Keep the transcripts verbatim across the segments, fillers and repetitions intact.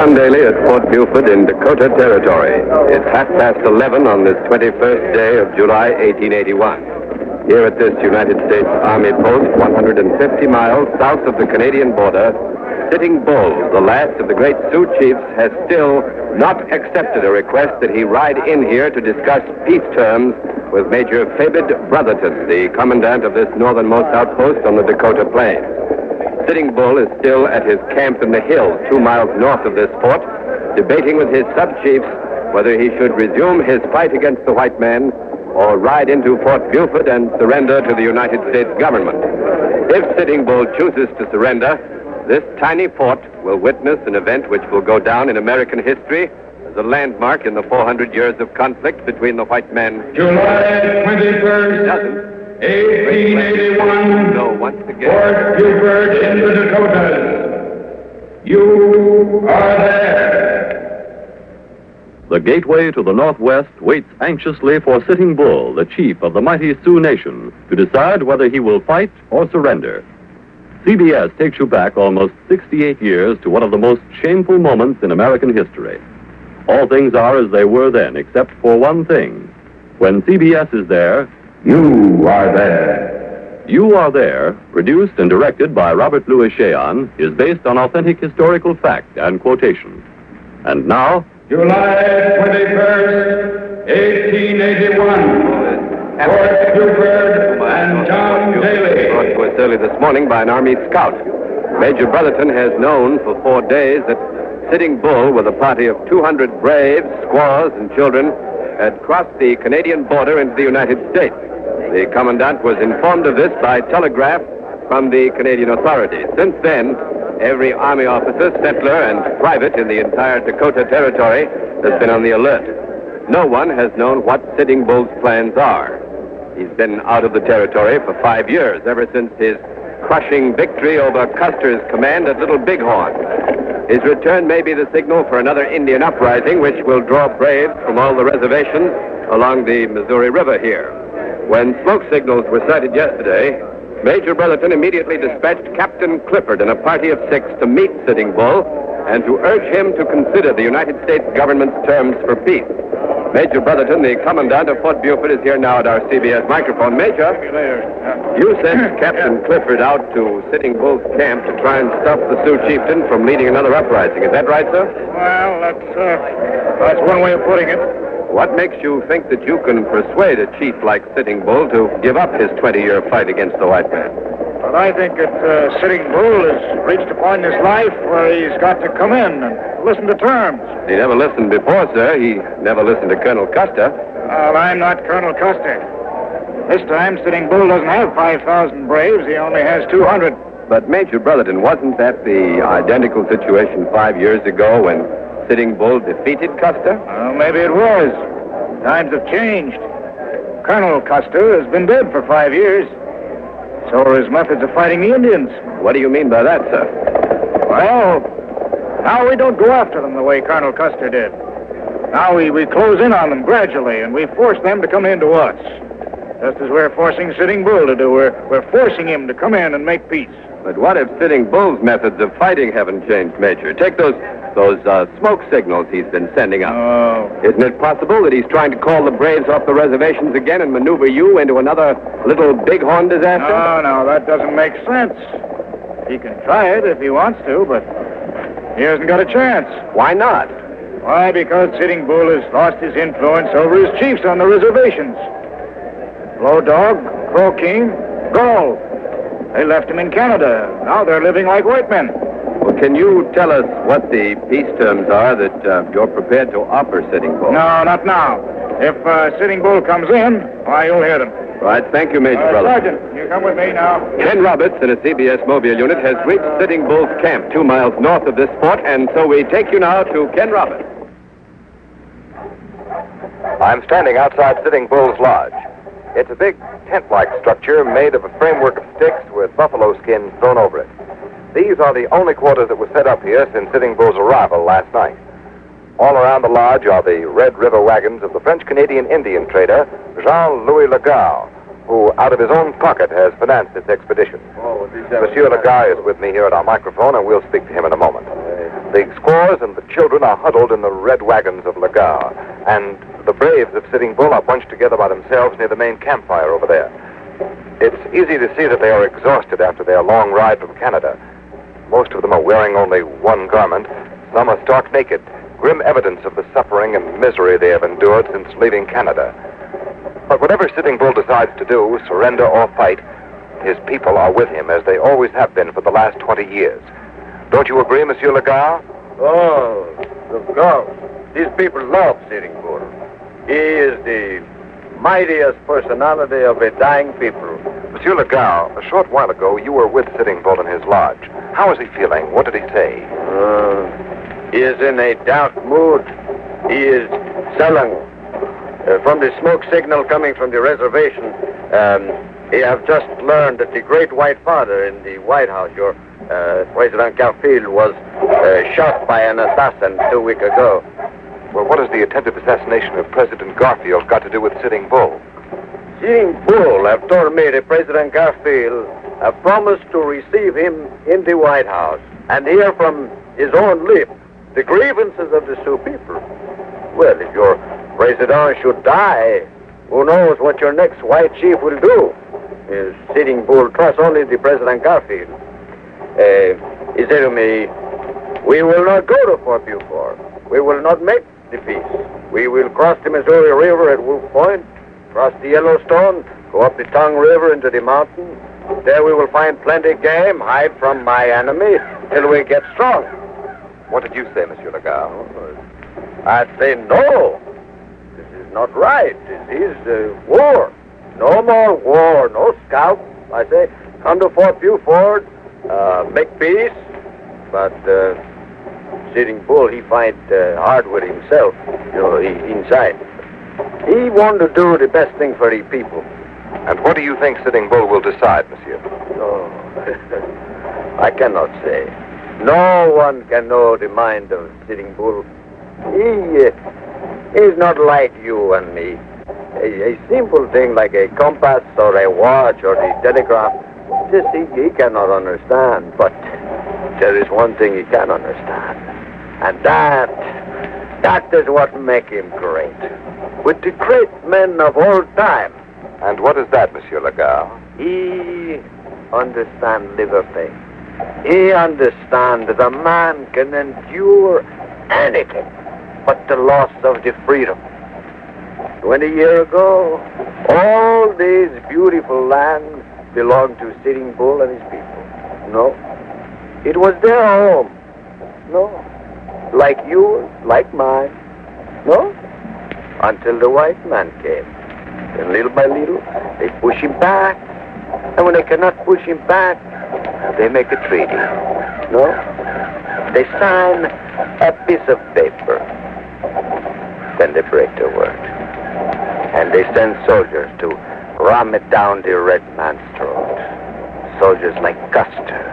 John Daly at Fort Buford in Dakota Territory. It's half past eleven on this twenty-first day of July, eighteen eighty-one. Here at this United States Army post, one hundred fifty miles south of the Canadian border, Sitting Bull, the last of the great Sioux chiefs, has still not accepted a request that he ride in here to discuss peace terms with Major Fabid Brotherton, the commandant of this northernmost outpost on the Dakota Plains. Sitting Bull is still at his camp in the hills two miles north of this fort, debating with his sub-chiefs whether he should resume his fight against the white man or ride into Fort Buford and surrender to the United States government. If Sitting Bull chooses to surrender, this tiny fort will witness an event which will go down in American history as a landmark in the four hundred years of conflict between the white man. July twenty-first, eighteen eighty-one, no, once again, Fort Buford in the Dakotas. You are there. The gateway to the Northwest waits anxiously for Sitting Bull, the chief of the mighty Sioux nation, to decide whether he will fight or surrender. C B S takes you back almost sixty-eight years to one of the most shameful moments in American history. All things are as they were then, except for one thing. When C B S is there, you are there. You Are There, produced and directed by Robert Louis Cheon, is based on authentic historical fact and quotation. And now, July twenty-first, eighteen eighty-one. Fort Buford and John Daly. Brought to us early this morning by an Army scout. Major Brotherton has known for four days that Sitting Bull, with a party of two hundred braves, squaws, and children, had crossed the Canadian border into the United States. The commandant was informed of this by telegraph from the Canadian authorities. Since then, every Army officer, settler, and private in the entire Dakota Territory has been on the alert. No one has known what Sitting Bull's plans are. He's been out of the territory for five years, ever since his crushing victory over Custer's command at Little Bighorn. His return may be the signal for another Indian uprising, which will draw braves from all the reservations along the Missouri River here. When smoke signals were sighted yesterday, Major Brotherton immediately dispatched Captain Clifford and a party of six to meet Sitting Bull and to urge him to consider the United States government's terms for peace. Major Brotherton, the commandant of Fort Buford, is here now at our C B S microphone. Major, you sent Captain Clifford out to Sitting Bull's camp to try and stop the Sioux chieftain from leading another uprising. Is that right, sir? Well, that's, uh, that's one way of putting it. What makes you think that you can persuade a chief like Sitting Bull to give up his twenty-year fight against the white man? Well, I think that uh, Sitting Bull has reached a point in his life where he's got to come in and listen to terms. He never listened before, sir. He never listened to Colonel Custer. Well, I'm not Colonel Custer. This time, Sitting Bull doesn't have five thousand braves. He only has two hundred. But, Major Brotherton, wasn't that the identical situation five years ago when Sitting Bull defeated Custer? Well, maybe it was. Times have changed. Colonel Custer has been dead for five years. So are his methods of fighting the Indians. What do you mean by that, sir? Well, now we don't go after them the way Colonel Custer did. Now we, we close in on them gradually, and we force them to come in to us. Just as we're forcing Sitting Bull to do, we're, we're forcing him to come in and make peace. But what if Sitting Bull's methods of fighting haven't changed, Major? Take those those uh, smoke signals he's been sending up. Oh. Isn't it possible that he's trying to call the braves off the reservations again and maneuver you into another Little Bighorn disaster? No, no, that doesn't make sense. He can try it if he wants to, but he hasn't got a chance. Why not? Why? Because Sitting Bull has lost his influence over his chiefs on the reservations. Blow Dog, Crow King, Gull. They left him in Canada. Now they're living like white men. Well, can you tell us what the peace terms are that uh, you're prepared to offer Sitting Bull? No, not now. If uh, Sitting Bull comes in, why, you'll hear them. Right, thank you, Major Uh, Brotherton. Sergeant, you come with me now. Ken Roberts in a C B S mobile unit has reached Sitting Bull's camp two miles north of this fort, and so we take you now to Ken Roberts. I'm standing outside Sitting Bull's lodge. It's a big tent-like structure made of a framework of sticks with buffalo skins thrown over it. These are the only quarters that were set up here since Sitting Bull's arrival last night. All around the lodge are the Red River wagons of the French-Canadian Indian trader Jean-Louis Lagarde, who, out of his own pocket, has financed this expedition. Monsieur Lagarde is with me here at our microphone, and we'll speak to him in a moment. The squaws and the children are huddled in the red wagons of Lagar, and the braves of Sitting Bull are bunched together by themselves near the main campfire over there. It's easy to see that they are exhausted after their long ride from Canada. Most of them are wearing only one garment. Some are stark naked, grim evidence of the suffering and misery they have endured since leaving Canada. But whatever Sitting Bull decides to do, surrender or fight, his people are with him, as they always have been for the last twenty years. Don't you agree, Monsieur Lagar? Oh, of course. These people love Sitting Bull. He is the mightiest personality of a dying people. Monsieur Lagar, a short while ago, you were with Sitting Bull in his lodge. How is he feeling? What did he say? Uh, he is in a dark mood. He is sullen. Uh, from the smoke signal coming from the reservation, um, he have just learned that the great white father in the White House, your uh, President Garfield, was uh, shot by an assassin two weeks ago. Well, what has the attempted assassination of President Garfield got to do with Sitting Bull? Sitting Bull have told me that President Garfield have promised to receive him in the White House and hear from his own lips the grievances of the Sioux people. Well, if your president should die, who knows what your next white chief will do? Uh, Sitting Bull trusts only the President Garfield. Uh, he said to me, we will not go to Fort Beaufort. We will not make the peace. We will cross the Missouri River at Wolf Point, cross the Yellowstone, go up the Tongue River into the mountains. There we will find plenty of game, hide from my enemy till we get strong. What did you say, Monsieur Lagar? I'd say no. This is not right. This is uh, war. No more war. No scalp. I say, come to Fort Beaufort, uh, make peace. But uh, Sitting Bull, he fight uh, hard with himself, you know, he, inside. He want to do the best thing for the people. And what do you think Sitting Bull will decide, Monsieur? Oh, I cannot say. No one can know the mind of Sitting Bull. He uh, is not like you and me. A, a simple thing like a compass or a watch or the telegraph, this he, he cannot understand. But there is one thing he can understand. And that, that is what make him great. With the great men of all time. And what is that, Monsieur Lagar? He understands liberty. He understands that a man can endure anything but the loss of the freedom. Twenty years ago, all these beautiful lands belonged to Sitting Bull and his people. No, it was their home. No, like yours, like mine. No, until the white man came. And little by little, they push him back. And when they cannot push him back, they make a treaty. No? They sign a piece of paper. Then they break their word. And they send soldiers to ram it down the red man's throat. Soldiers like Custer.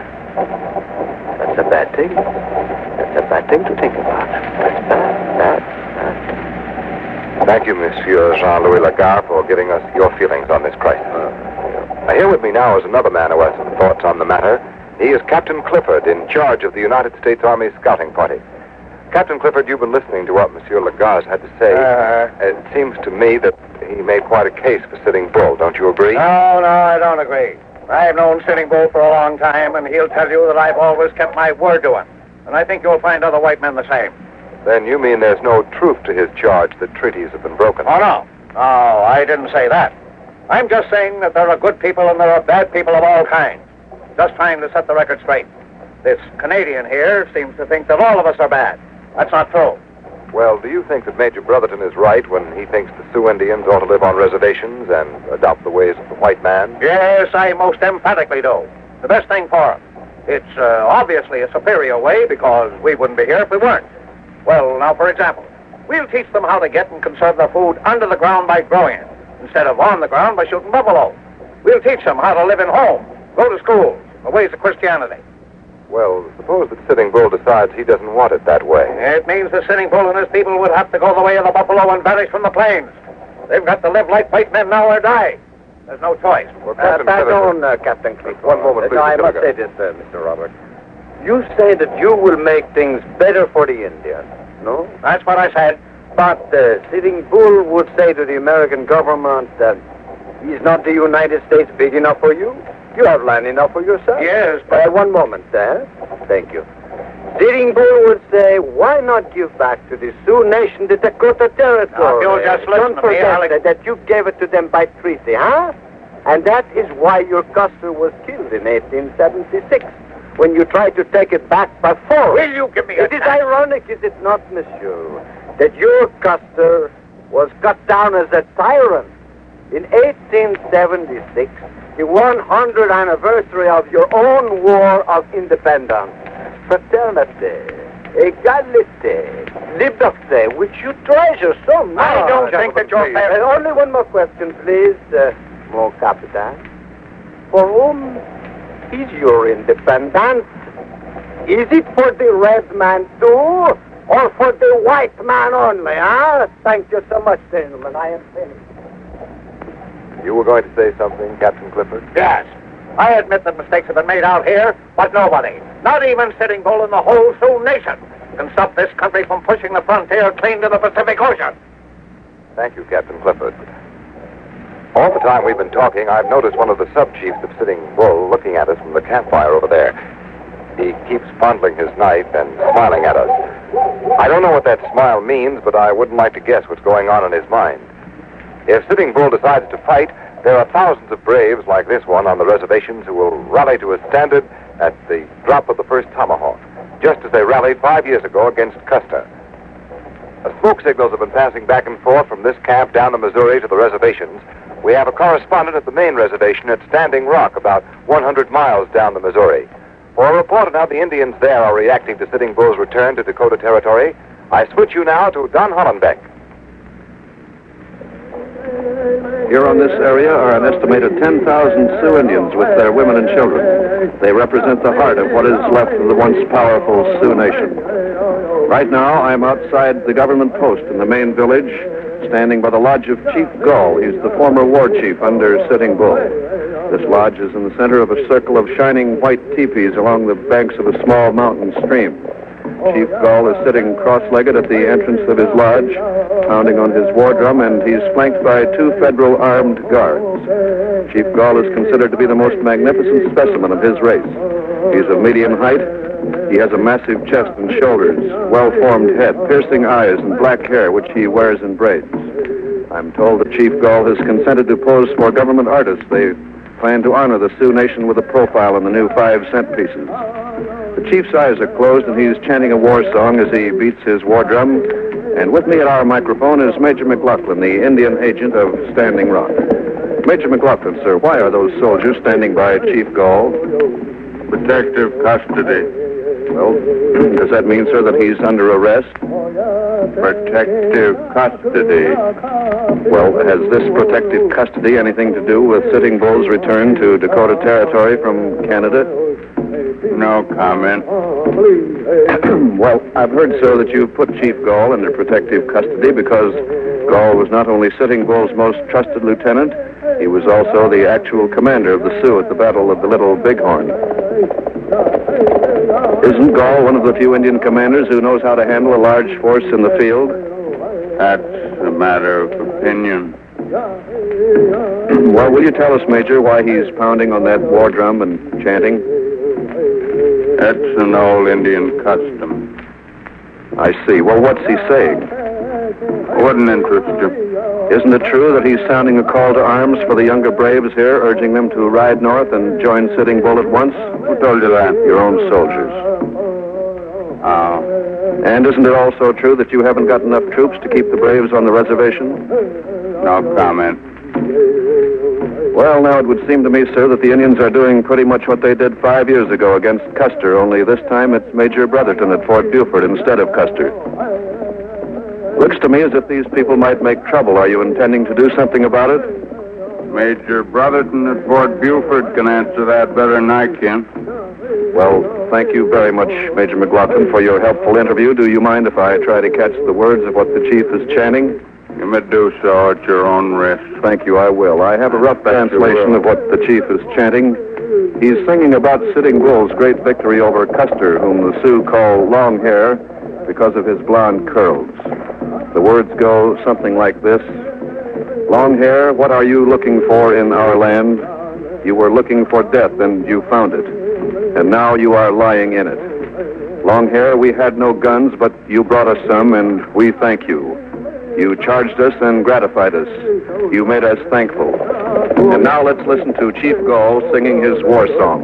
That's a bad thing. That's a bad thing to think about. That's bad, bad, bad. Thank you, Monsieur Jean-Louis Lagar, for giving us your feelings on this crisis. Now, here with me now is another man who has some thoughts on the matter. He is Captain Clifford, in charge of the United States Army Scouting Party. Captain Clifford, you've been listening to what Monsieur Lagar had to say. Uh, it seems to me that he made quite a case for Sitting Bull. Don't you agree? No, no, I don't agree. I've known Sitting Bull for a long time, and he'll tell you that I've always kept my word to him. And I think you'll find other white men the same. Then you mean there's no truth to his charge that treaties have been broken? Oh, no. No, I didn't say that. I'm just saying that there are good people and there are bad people of all kinds. Just trying to set the record straight. This Canadian here seems to think that all of us are bad. That's not true. Well, do you think that Major Brotherton is right when he thinks the Sioux Indians ought to live on reservations and adopt the ways of the white man? Yes, I most emphatically do. The best thing for them. It's uh, obviously a superior way because we wouldn't be here if we weren't. Well, now, for example, we'll teach them how to get and conserve their food under the ground by growing it, instead of on the ground by shooting buffalo. We'll teach them how to live in homes, go to schools, the ways of Christianity. Well, suppose that Sitting Bull decides he doesn't want it that way. It means that Sitting Bull and his people would have to go the way of the buffalo and vanish from the plains. They've got to live like white men now or die. There's no choice. Well, Uh, pardon, uh, Captain Clifford. One moment, please, No, I Mister must Lagar. say this, uh, Mister Robert. You say that you will make things better for the Indians, no? That's what I said. But uh, Sitting Bull would say to the American government that is not the United States big enough for you? You have land enough for yourself. Yes, but... Uh, one moment, sir. Thank you. Sitting Bull would say, why not give back to the Sioux Nation the Dakota Territory? Now, if you'll just listen Don't to me, forget I'll... that, that you gave it to them by treaty, huh? And that is why your Custer was killed in eighteen seventy-six, when you tried to take it back by force. Will you give me a It is chance? ironic, is it not, monsieur, that your Custer was cut down as a tyrant in eighteen seventy-six, the one hundredth anniversary of your own war of independence. Fraternité, égalité, liberté, which you treasure so much. I don't think that you're fair. Uh, only one more question, please, uh, mon capitaine. For whom is your independence? Is it for the red man too, or for the white man only, huh? Thank you so much, gentlemen. I am finished. You were going to say something, Captain Clifford? Yes. I admit that mistakes have been made out here, but nobody, not even Sitting Bull in the whole Sioux Nation, can stop this country from pushing the frontier clean to the Pacific Ocean. Thank you, Captain Clifford. All the time we've been talking, I've noticed one of the sub-chiefs of Sitting Bull looking at us from the campfire over there. He keeps fondling his knife and smiling at us. I don't know what that smile means, but I wouldn't like to guess what's going on in his mind. If Sitting Bull decides to fight, there are thousands of braves like this one on the reservations who will rally to a standard at the drop of the first tomahawk, just as they rallied five years ago against Custer. As smoke signals have been passing back and forth from this camp down the Missouri to the reservations, we have a correspondent at the main reservation at Standing Rock, about one hundred miles down the Missouri. For a report on how the Indians there are reacting to Sitting Bull's return to Dakota Territory, I switch you now to Don Hollenbeck. Here on this area are an estimated ten thousand Sioux Indians with their women and children. They represent the heart of what is left of the once powerful Sioux Nation. Right now, I'm outside the government post in the main village, standing by the lodge of Chief Gull. He's the former war chief under Sitting Bull. This lodge is in the center of a circle of shining white teepees along the banks of a small mountain stream. Chief Gull is sitting cross-legged at the entrance of his lodge, pounding on his war drum, and he's flanked by two federal armed guards. Chief Gull is considered to be the most magnificent specimen of his race. He's of medium height. He has a massive chest and shoulders, well-formed head, piercing eyes, and black hair, which he wears in braids. I'm told that Chief Gull has consented to pose for government artists. They plan to honor the Sioux Nation with a profile in the new five-cent pieces. The chief's eyes are closed, and he's chanting a war song as he beats his war drum. And with me at our microphone is Major McLaughlin, the Indian agent of Standing Rock. Major McLaughlin, sir, why are those soldiers standing by Chief Gull? Protective custody. Well, does that mean, sir, that he's under arrest? Protective custody. Well, has this protective custody anything to do with Sitting Bull's return to Dakota Territory from Canada? No comment. Well, I've heard, sir, that you've put Chief Gull under protective custody because Gull was not only Sitting Bull's most trusted lieutenant, he was also the actual commander of the Sioux at the Battle of the Little Bighorn. Isn't Gull one of the few Indian commanders who knows how to handle a large force in the field? That's a matter of opinion. Well, will you tell us, Major, why he's pounding on that war drum and chanting? That's an old Indian custom. I see. Well, what's he saying? Wouldn't interest you. Isn't it true that he's sounding a call to arms for the younger braves here, urging them to ride north and join Sitting Bull at once? Who told you that? Your own soldiers. Oh. And isn't it also true that you haven't got enough troops to keep the braves on the reservation? No comment. Well, now it would seem to me, sir, that the Indians are doing pretty much what they did five years ago against Custer, only this time it's Major Brotherton at Fort Buford instead of Custer. Looks to me as if these people might make trouble. Are you intending to do something about it? Major Brotherton at Fort Buford can answer that better than I can. Well, thank you very much, Major McLaughlin, for your helpful interview. Do you mind if I try to catch the words of what the chief is chanting? You may do so at your own risk. Thank you, I will. I have a rough translation of what the chief is chanting. He's singing about Sitting Bull's great victory over Custer, whom the Sioux call Long Hair because of his blonde curls. The words go something like this. Long Hair, what are you looking for in our land? You were looking for death, and you found it. And now you are lying in it. Long Hair, we had no guns, but you brought us some, and we thank you. You charged us and gratified us. You made us thankful. And now let's listen to Chief Gall singing his war song.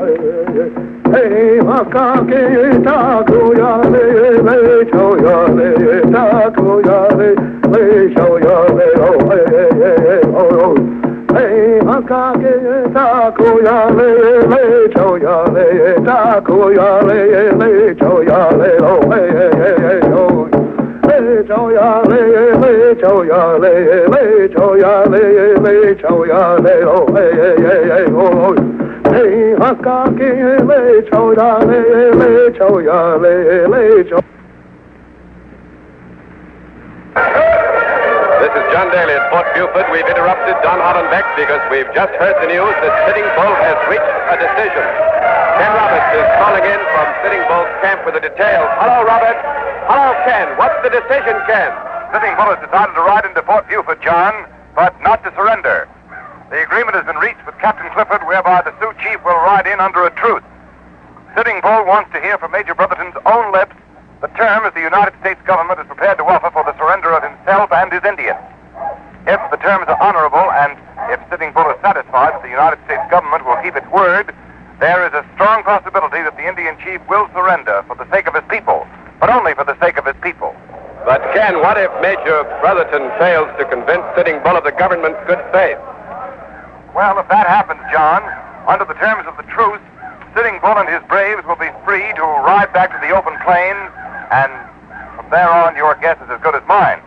This is John Daly at Fort Buford. We've interrupted Don Hollenbeck because we've just heard the news that Sitting Bull has reached a decision. Ken Roberts is calling in from Sitting Bull's camp with the details. Hello, Robert. Hello, Ken. What's the decision, Ken? Sitting Bull has decided to ride into Fort Buford, John, but not to surrender. The agreement has been reached with Captain Clifford, whereby the Sioux chief will ride in under a truce. Sitting Bull wants to hear from Major Brotherton's own lips the terms the United States government is prepared to offer for the surrender of himself and his Indians. If the terms are honorable, and if Sitting Bull is satisfied that the United States government will keep its word, there is a strong possibility that the Indian chief will surrender for the sake of his people, but only for the sake of his people. But, Ken, what if Major Brotherton fails to convince Sitting Bull of the government's good faith? Well, if that happens, John, under the terms of the truce, Sitting Bull and his braves will be free to ride back to the open plains, and from there on, your guess is as good as mine.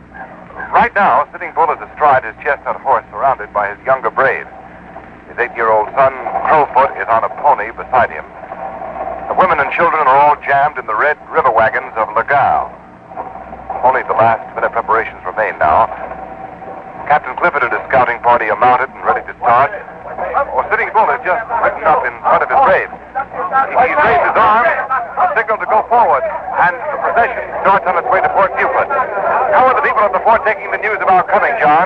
Right now, Sitting Bull is astride his chestnut horse, surrounded by his younger braves. His eight-year-old son, Crowfoot, is on a pony beside him. The women and children are all jammed in the red river wagons of Legal. Only the last-minute preparations remain now. Captain Clifford and his scouting party are mounted and ready to start. Or Sitting Bull has just ridden up in front of his braves. He's raised his arm, a signal to go forward, and the procession starts on its way to Fort Buford. How are the people at the fort taking the news of our coming, John?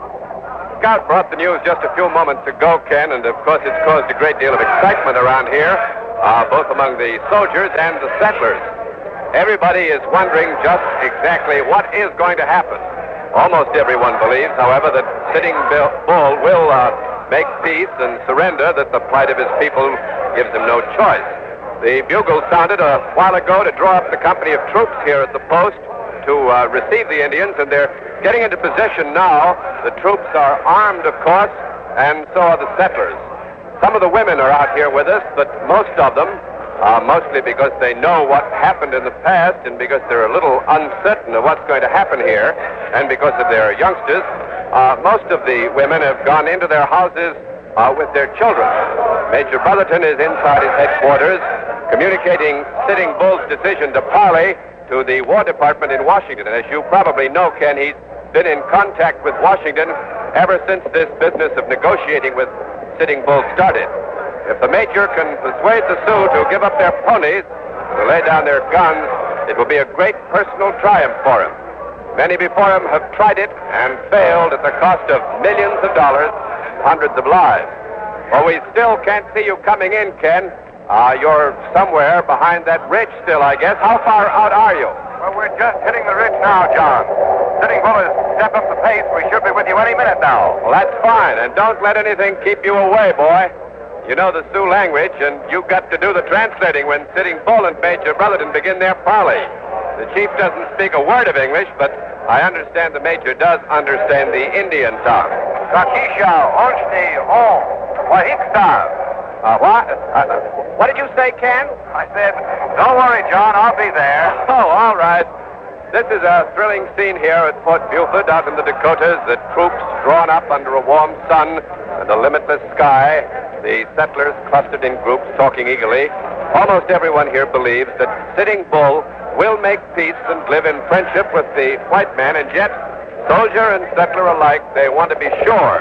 Scout brought the news just a few moments ago, Ken, and of course it's caused a great deal of excitement around here, uh, both among the soldiers and the settlers. Everybody is wondering just exactly what is going to happen. Almost everyone believes, however, that Sitting Bull will uh, make peace and surrender, that the plight of his people gives him no choice. The bugle sounded a while ago to draw up the company of troops here at the post to uh, receive the Indians, and they're getting into position now. The troops are armed, of course, and so are the settlers. Some of the women are out here with us, but most of them, uh, mostly because they know what happened in the past and because they're a little uncertain of what's going to happen here, and because of their youngsters, uh, most of the women have gone into their houses uh, with their children. Major Brotherton is inside his headquarters, communicating Sitting Bull's decision to parley to the War Department in Washington. And as you probably know, Ken, he's been in contact with Washington ever since this business of negotiating with Sitting Bull started. If the Major can persuade the Sioux to give up their ponies, to lay down their guns, it will be a great personal triumph for him. Many before him have tried it and failed at the cost of millions of dollars, hundreds of lives. Well, we still can't see you coming in, Ken. Uh, you're somewhere behind that ridge still, I guess. How far out are you? Well, we're just hitting the ridge now, John. Sitting Bull has stepped up the pace. We should be with you any minute now. Well, that's fine, and don't let anything keep you away, boy. You know the Sioux language, and you've got to do the translating when Sitting Bull and Major Brotherton begin their parley. The chief doesn't speak a word of English, but I understand the Major does understand the Indian tongue. Kakisha, Onshni, Om, Wahiksa. Uh, what? Uh, what did you say, Ken? I said, don't worry, John, I'll be there. Oh, all right. This is a thrilling scene here at Fort Buford out in the Dakotas. The troops drawn up under a warm sun and a limitless sky. The settlers clustered in groups talking eagerly. Almost everyone here believes that Sitting Bull will make peace and live in friendship with the white man, and yet soldier and settler alike, they want to be sure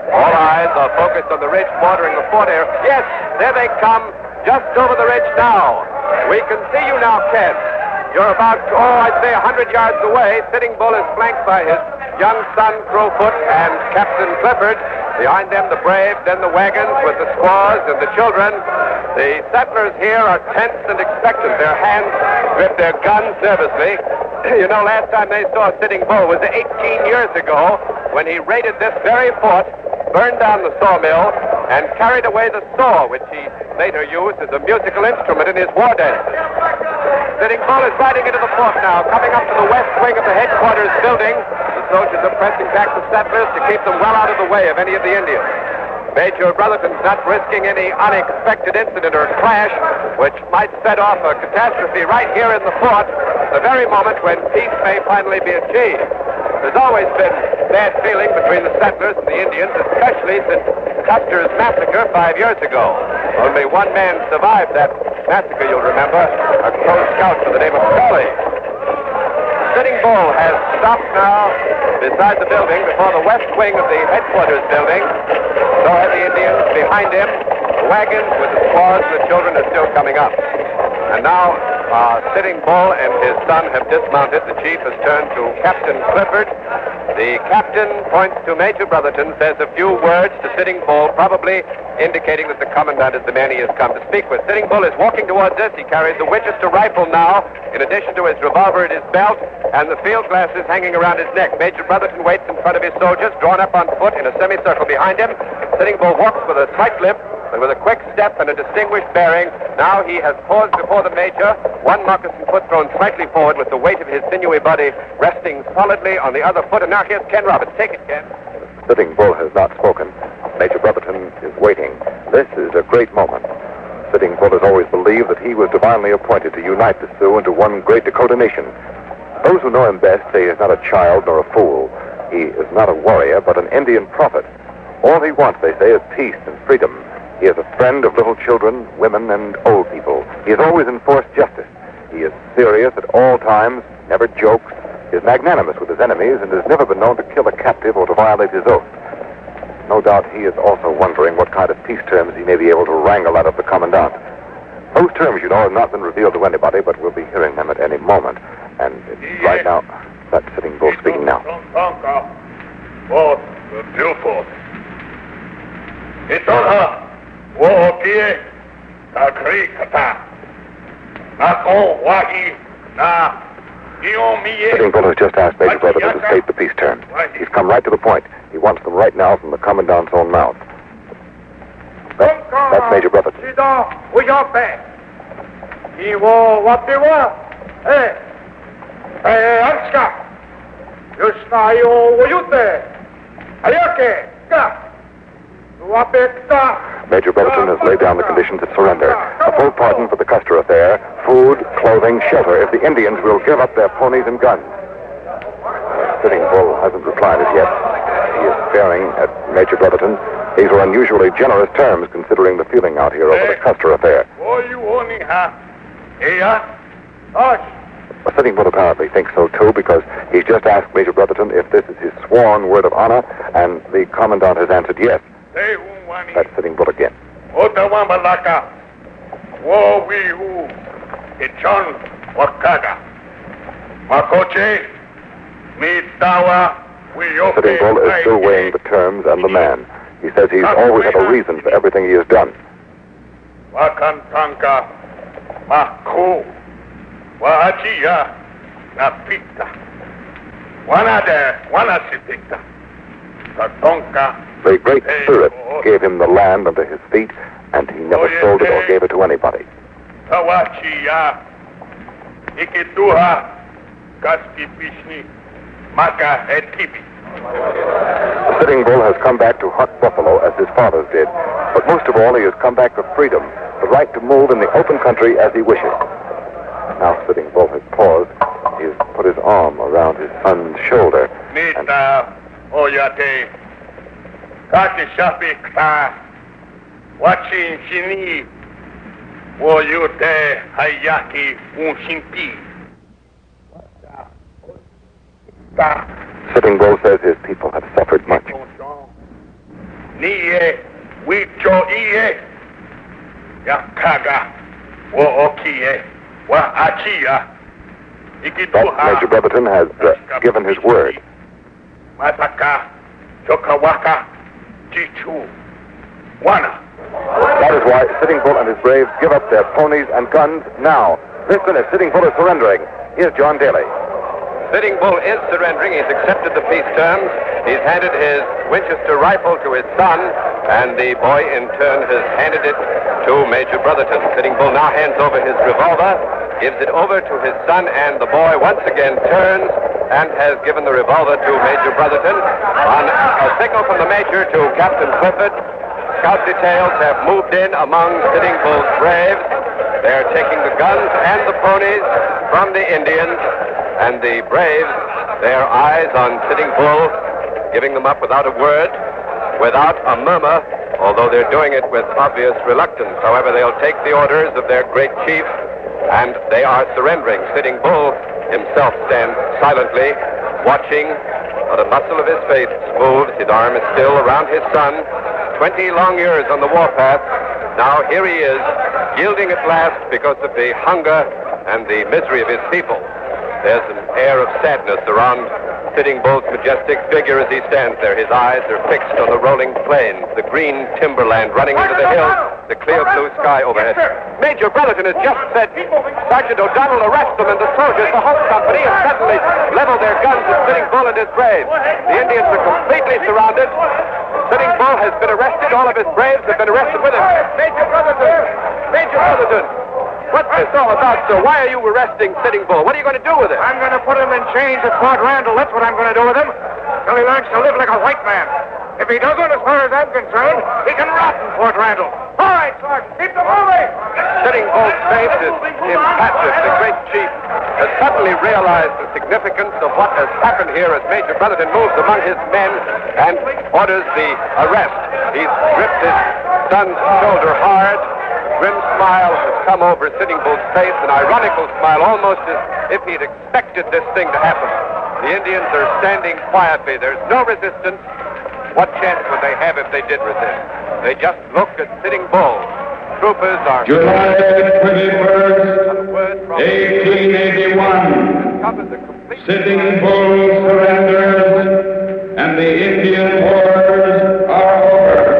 All eyes are focused on the ridge bordering the fort area. Yes, there they come, just over the ridge now. We can see you now, Ken. You're about, oh, I'd say a hundred yards away. Sitting Bull is flanked by his young son, Crowfoot, and Captain Clifford. Behind them, the braves, then the wagons with the squaws and the children. The settlers here are tense and expectant. Their hands grip their guns nervously. You know, last time they saw Sitting Bull was eighteen years ago when he raided this very fort, burned down the sawmill, and carried away the saw, which he later used as a musical instrument in his war dances. Sitting Bull is riding into the fort now, coming up to the west wing of the headquarters building. The soldiers are pressing back the settlers to keep them well out of the way of any of the Indians. Major Brotherton's not risking any unexpected incident or clash which might set off a catastrophe right here in the fort, the very moment when peace may finally be achieved. There's always been bad feeling between the settlers and the Indians, especially since Custer's massacre five years ago. Only one man survived that massacre, you'll remember, a Crow scout by the name of Scully. Sitting Bull has stopped now beside the building before the west wing of the headquarters building. So have the Indians behind him. The wagons with the squaws and the children are still coming up. And now uh, Sitting Bull and his son have dismounted. The chief has turned to Captain Clifford. The captain points to Major Brotherton, says a few words to Sitting Bull, probably indicating that the commandant is the man he has come to speak with. Sitting Bull is walking towards us. He carries the Winchester rifle now, in addition to his revolver at his belt, and the field glasses hanging around his neck. Major Brotherton waits in front of his soldiers, drawn up on foot in a semicircle behind him. Sitting Bull walks with a slight limp, but with a quick step and a distinguished bearing. Now he has paused before the major, one moccasin foot thrown slightly forward with the weight of his sinewy body resting solidly on the other foot. And now here's Ken Roberts. Take it, Ken. Sitting Bull has not spoken. Major Brotherton is waiting. This is a great moment. Sitting Bull has always believed that he was divinely appointed to unite the Sioux into one great Dakota nation. Those who know him best say he is not a child nor a fool. He is not a warrior, but an Indian prophet. All he wants, they say, is peace and freedom. He is a friend of little children, women, and old people. He has always enforced justice. He is serious at all times, never jokes, is magnanimous with his enemies, and has never been known to kill a captive or to violate his oath. No doubt he is also wondering what kind of peace terms he may be able to wrangle out of the commandant. Those terms, you know, have not been revealed to anybody, but we'll be hearing them at any moment. And it's right now, that's Sitting Bull speaking now. Sitting Bull has just asked Major Brotherton to state the peace terms. He's come right to the point. He wants them right now from the commandant's own mouth. That, that's Major Brotherton. Major Brotherton has laid down the conditions of surrender. A full pardon for the Custer affair, food, clothing, shelter if the Indians will give up their ponies and guns. Sitting Bull hasn't replied as yet. He is staring at Major Brotherton. These are unusually generous terms considering the feeling out here over the Custer affair. Sitting Bull apparently thinks so too, because he's just asked Major Brotherton if this is his sworn word of honor, and the commandant has answered yes. That's Sitting Bull again. Sitting Bull is still weighing the terms and the man. He says he's always had a reason for everything he has done. The Great Spirit gave him the land under his feet, and he never sold it or gave it to anybody. Sitting Bull has come back to hunt buffalo as his fathers did, but most of all he has come back to freedom, the right to move in the open country as he wishes. Now Sitting Bull has paused. He has put his arm around his son's shoulder. And Sitting Bull says his people have suffered much. Niye, Wicho Iye, Yakaga, Wo Okie, Wa Achia, That Major Brotherton has uh, given his word. Mataka, Chokawaka, Chichu, Wana. That is why Sitting Bull and his braves give up their ponies and guns now. Listen, as Sitting Bull is surrendering. Here's John Daly. Sitting Bull is surrendering. He's accepted the peace terms. He's handed his Winchester rifle to his son, and the boy in turn has handed it to Major Brotherton. Sitting Bull now hands over his revolver, gives it over to his son, and the boy once again turns and has given the revolver to Major Brotherton. On a signal from the Major to Captain Clifford, scout details have moved in among Sitting Bull's braves. They're taking the guns and the ponies from the Indians, and the braves, their eyes on Sitting Bull, giving them up without a word, without a murmur, although they're doing it with obvious reluctance. However, they'll take the orders of their great chief, and they are surrendering. Sitting Bull himself stands silently, watching. Not a muscle of his face moves. His arm is still around his son. Twenty long years on the warpath. Now here he is, yielding at last because of the hunger and the misery of his people. There's an air of sadness around Sitting Bull's majestic figure as he stands there. His eyes are fixed on the rolling plains, the green timberland running into the hills, the clear blue sky overhead. Major Brotherton has just said, Sergeant O'Donnell, arrest them, and the soldiers, the whole company, have suddenly leveled their guns at Sitting Bull and his braves. The Indians are completely surrounded. Sitting Bull has been arrested. All of his braves have been arrested with him. Major Brotherton! Major Brotherton! What's this all about, sir? Why are you arresting Sitting Bull? What are you going to do with him? I'm going to put him in chains at Fort Randall. That's what I'm going to do with him. Till he learns to live like a white man. If he doesn't, as far as I'm concerned, he can rot in Fort Randall. All right, Sergeant, keep them moving. Sitting Bull's face is impassive. The great chief has suddenly realized the significance of what has happened here as Major Brotherton moves among his men and orders the arrest. He's gripped his son's shoulder hard. A grim smile has come over Sitting Bull's face, an ironical smile, almost as if he'd expected this thing to happen. The Indians are standing quietly. There's no resistance. What chance would they have if they did resist? They just look at Sitting Bull. Troopers are... July twenty-first, eighteen eighty-one. Sitting Bull surrenders, and the Indian wars are over.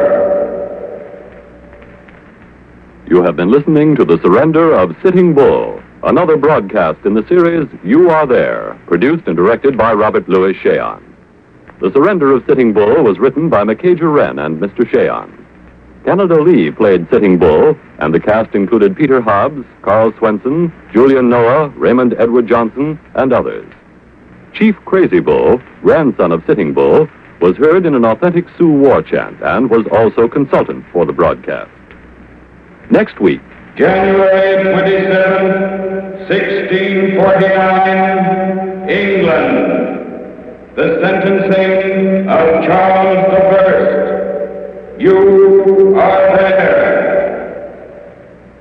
You have been listening to The Surrender of Sitting Bull, another broadcast in the series You Are There, produced and directed by Robert Louis Cheon. The Surrender of Sitting Bull was written by Macajah Wren and Mister Cheon. Canada Lee played Sitting Bull, and the cast included Peter Hobbs, Carl Swenson, Julian Noah, Raymond Edward Johnson, and others. Chief Crazy Bull, grandson of Sitting Bull, was heard in an authentic Sioux war chant and was also consultant for the broadcast. Next week, January twenty-seventh, sixteen forty-nine, England. The sentencing of Charles the First. You are there.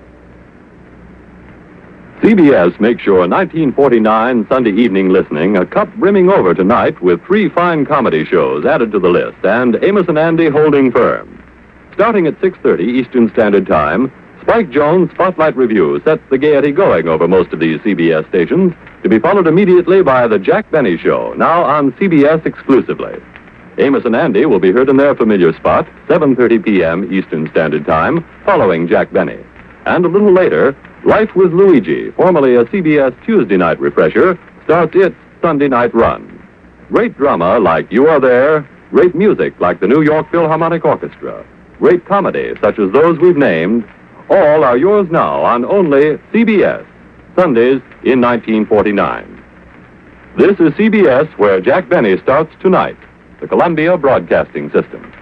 C B S makes your nineteen forty-nine Sunday evening listening a cup brimming over tonight with three fine comedy shows added to the list and Amos and Andy holding firm. Starting at six thirty Eastern Standard Time, Spike Jones' Spotlight Review sets the gaiety going over most of these C B S stations, to be followed immediately by The Jack Benny Show, now on C B S exclusively. Amos and Andy will be heard in their familiar spot, seven thirty p.m. Eastern Standard Time, following Jack Benny. And a little later, Life with Luigi, formerly a C B S Tuesday night refresher, starts its Sunday night run. Great drama like You Are There, great music like the New York Philharmonic Orchestra, great comedy such as those we've named, all are yours now on only C B S, Sundays in nineteen forty-nine. This is C B S, where Jack Benny starts tonight, the Columbia Broadcasting System.